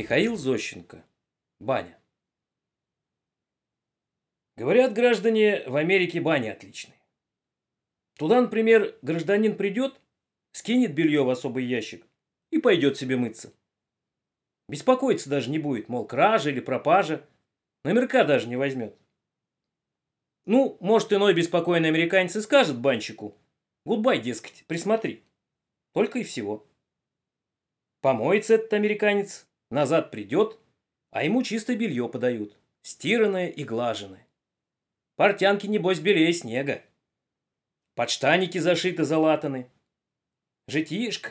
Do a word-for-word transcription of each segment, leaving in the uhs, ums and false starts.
Михаил Зощенко. Баня. Говорят, граждане, в Америке бани отличные. Туда, например, гражданин придет, скинет белье в особый ящик и пойдет себе мыться. Беспокоиться даже не будет, мол, кража или пропажа. Номерка даже не возьмет. Ну, может, иной беспокойный американец и скажет банщику: гудбай, дескать, присмотри. Только и всего. Помоется этот американец, назад придет, а ему чистое белье подают, стиранное и глаженное. Портянки, небось, белее снега. Подштанники зашиты, залатаны. Житишко.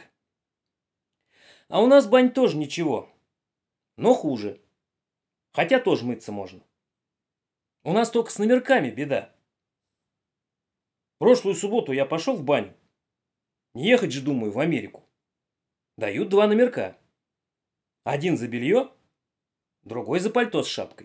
А у нас бань тоже ничего, но хуже. Хотя тоже мыться можно. У нас только с номерками беда. Прошлую субботу я пошел в баню. Не ехать же, думаю, в Америку. Дают два номерка. Один за белье, другой за пальто с шапкой.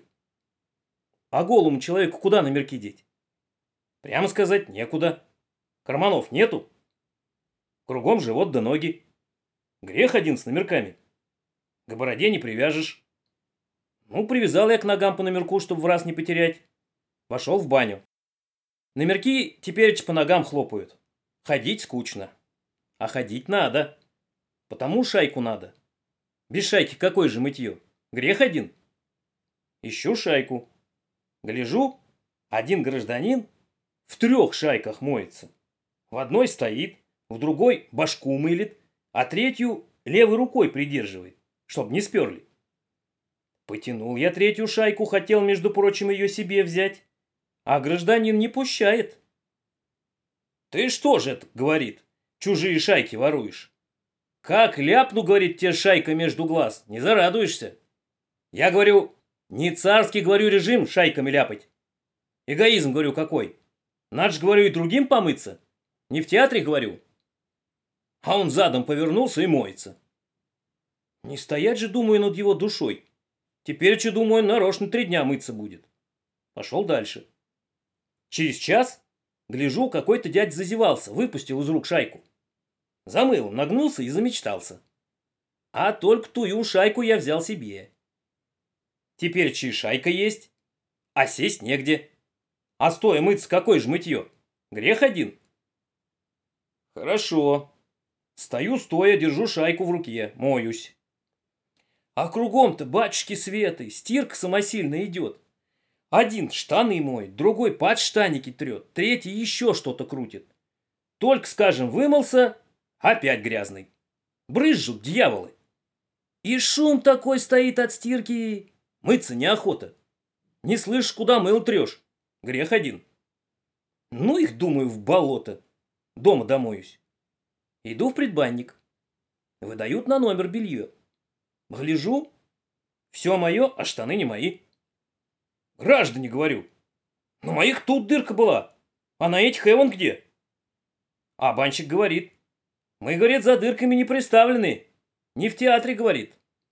А голому человеку куда номерки деть? Прямо сказать, некуда. Карманов нету. Кругом живот да ноги. Грех один с номерками. К бороде не привяжешь. Ну, привязал я к ногам по номерку, чтобы в раз не потерять. Вошел в баню. Номерки теперь по ногам хлопают. Ходить скучно. А ходить надо. Потому шайку надо. Без шайки какое же мытье? Грех один. Ищу шайку. Гляжу, один гражданин в трех шайках моется. В одной стоит, в другой башку мылит, а третью левой рукой придерживает, чтоб не сперли. Потянул я третью шайку, хотел, между прочим, ее себе взять, а гражданин не пущает. «Ты что же это, — говорит, — чужие шайки воруешь? Как ляпну, — говорит, — тебе шайка между глаз, не зарадуешься. Я говорю, не царский, говорю, режим шайками ляпать. Эгоизм, говорю, какой. Надо же, говорю, и другим помыться. Не в театре, говорю». А он задом повернулся и моется. Не стоять же, думаю, над его душой. Теперь, че, думаю, нарочно три дня мыться будет. Пошел дальше. Через час, гляжу, какой-то дядь зазевался, выпустил из рук шайку. Замыл, нагнулся и замечтался. А только тую шайку я взял себе. Теперь чьи шайка есть, а сесть негде. А стоя мыться, какое же мытье? Грех один. Хорошо. Стою стоя, держу шайку в руке, моюсь. А кругом-то, батюшки Светы, стирка самосильно идет. Один штаны моет, другой подштанники трет, третий еще что-то крутит. Только, скажем, вымылся, опять грязный. Брызжут дьяволы. И шум такой стоит от стирки. Мыться неохота. Не слышишь, куда мыл трешь. Грех один. Ну их, думаю, в болото. Дома домоюсь. Иду в предбанник. Выдают на номер белье. Гляжу, все мое, а штаны не мои. Граждане, говорю, на моих тут дырка была, а на этих эвон где? А банщик говорит, мы, говорит, за дырками не приставлены, не в театре, говорит.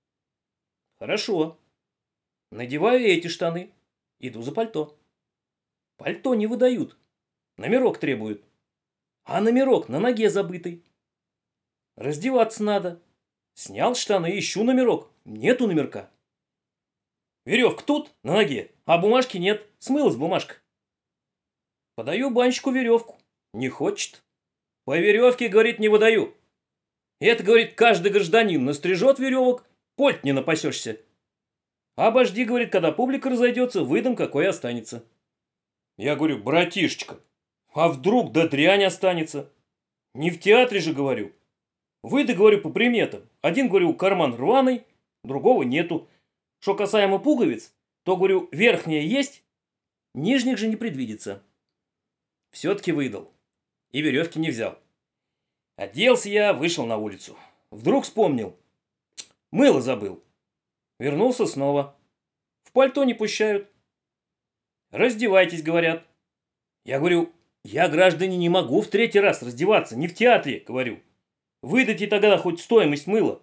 Хорошо. Надеваю эти штаны, иду за пальто. Пальто не выдают, номерок требуют. А номерок на ноге забытый. Раздеваться надо. Снял штаны, ищу номерок. Нету номерка. Веревка тут, на ноге, а бумажки нет. Смылась бумажка. Подаю банщику веревку. Не хочет. По веревке, говорит, не выдаю. Это, говорит, каждый гражданин настрижет веревок, польт не напасешься. Обожди, говорит, когда публика разойдется, выдам, какой останется. Я говорю, братишечка, а вдруг да дрянь останется? Не в театре же, говорю. Выдай, говорю, по приметам. Один, говорю, карман рваный, другого нету. Что касаемо пуговиц, то, говорю, верхняя есть, нижних же не предвидится. Все-таки выдал. И веревки не взял. Оделся я, вышел на улицу. Вдруг вспомнил. Мыло забыл. Вернулся снова. В пальто не пущают. Раздевайтесь, говорят. Я говорю, я, граждане, не могу в третий раз раздеваться, не в театре, говорю. Выдайте тогда хоть стоимость мыла.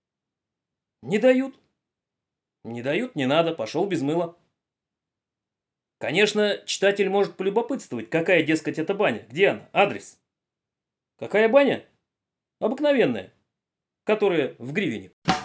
Не дают. Не дают, не надо, пошел без мыла. Конечно, читатель может полюбопытствовать, какая, дескать, это баня, где она, адрес. Какая баня? Обыкновенная, которая в Гривине.